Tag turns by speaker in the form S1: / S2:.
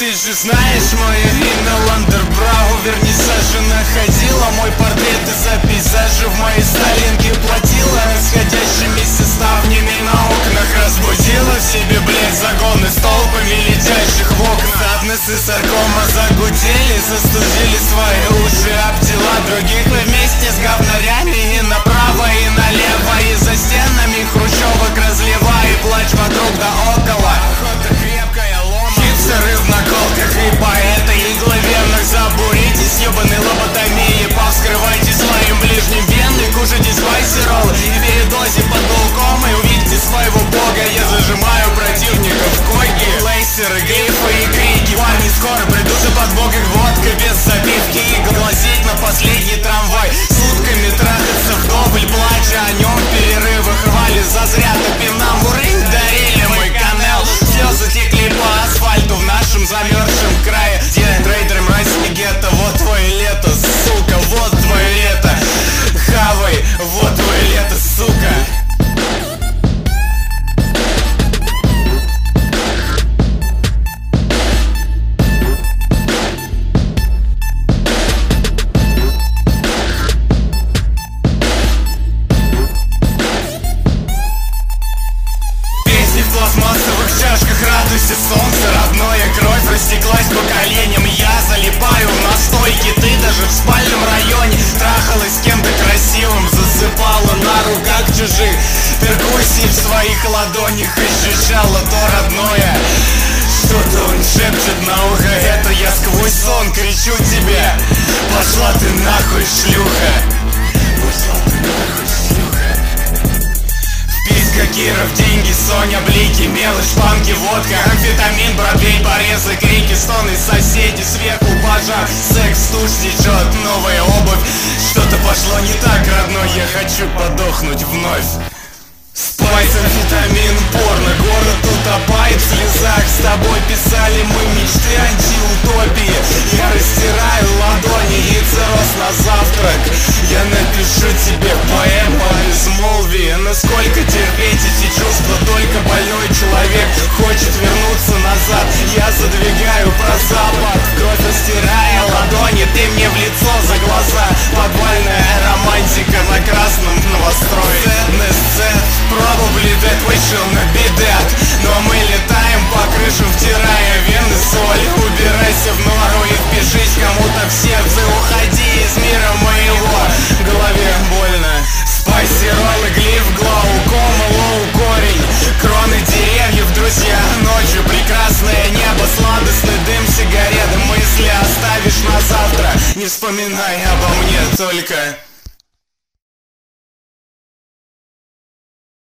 S1: ты же знаешь мое имя Ландербрау. Вернисажа находила мой портрет из-за пейзажа. В моей Сталинке платила расходящимися ставнями на окнах. Разбудила в себе, блядь, загоны с толпами летящих в окна. Саднесы саркома загудели, застудили свои уши об тела других. Мы вместе с говнарями и направо, и налево, и за стенами хрущевок разливай плач вокруг да около. Охота крепкая, лома. Хипстеры в наколках и поэты игловерных. Забуритесь, ебаной лоботомией, повскрывайте своим ближним вены. Кушайте спайси-роллы и передозе под глаукомой. Увидите своего бога, я зажимаю противников в койке. Лейсеры, грифы и крики. Парни скоро придут и под бок их водка без забивки. И гласить на последний трамвай. Сутками трахаться вдоволь, плача о нем в перерывах. Рвали зазря, топим нам урынь, дарили мы канал. Слезы текли по асфальту в нашем замерзшем крае. Где трейдеры, мразь и гетто. Вот твое лето, сука, вот твое лето. Хавай, вот твое лето, сука. В пластмассовых чашках радуйся солнце родное. Кровь растеклась по коленям. Я залипаю на стойке. Ты даже в спальном районе трахалась с кем-то красивым. Засыпала на руках чужих. Перкуссии в своих ладонях ощущала то родное. Что-то он шепчет на ухо. Это я сквозь сон кричу тебе. Пошла ты нахуй, шлюха. Пошла ты нахуй, шлюха. Киров, деньги, Соня, блики, мелочь, панки, водка, амфетамин, бродвей, порезы, крики, стоны, соседи, сверху пожар, секс, тушь течет, новая обувь. Что-то пошло не так, родной, я хочу подохнуть вновь. Спайс, амфетамин, порно, город утопает в слезах. С тобой писали мы мечты антиутопии. Я растираю ладони, яйцерос на завтрак. Я напишу тебе поэму о безмолвии. Насколько терпеть эти чувства, только больной человек хочет вернуться назад. Я задвигаю про запад, кровь растирая ладони. Ты мне в лицо за глаза. Подвальная романтика на красном новострое. Probably that we shall not be dead. Но мы летаем по крышам, втирая вены соль. Убирайся в нору и впишись кому-то в сердце. Уходи из мира моего. В голове больно. Спайси, роллы, глиф, глаукома, лоу, корень. Кроны деревьев, друзья, ночью прекрасное небо. Сладостный дым сигареты. Мысли оставишь на завтра. Не вспоминай обо мне только.